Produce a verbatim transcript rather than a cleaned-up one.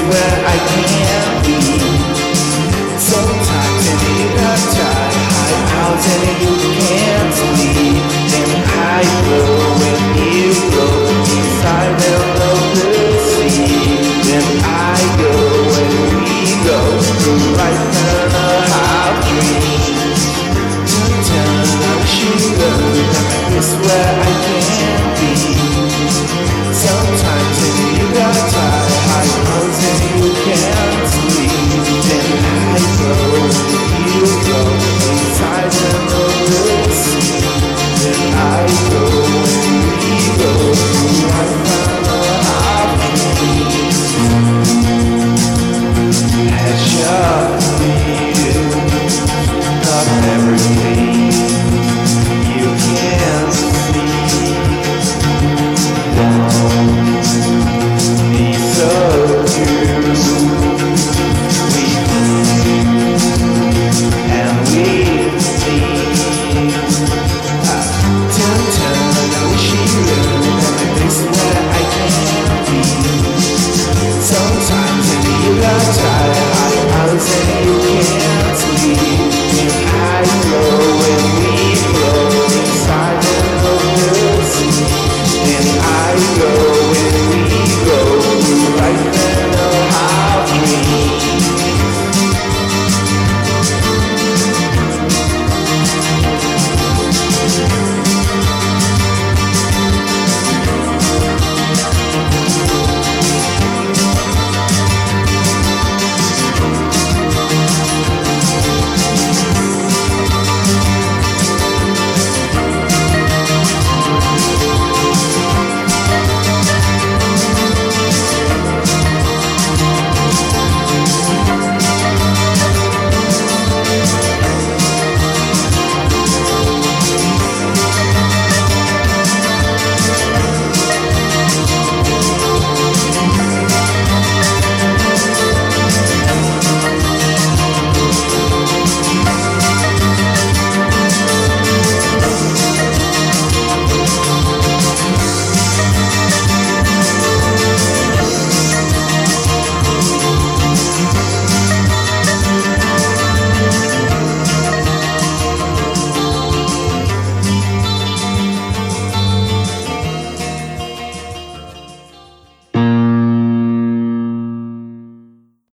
where I can be. Sometimes in the tide, high out and you can't sleep. Then I blow when you blow inside of the sea. Then I go and we go right now.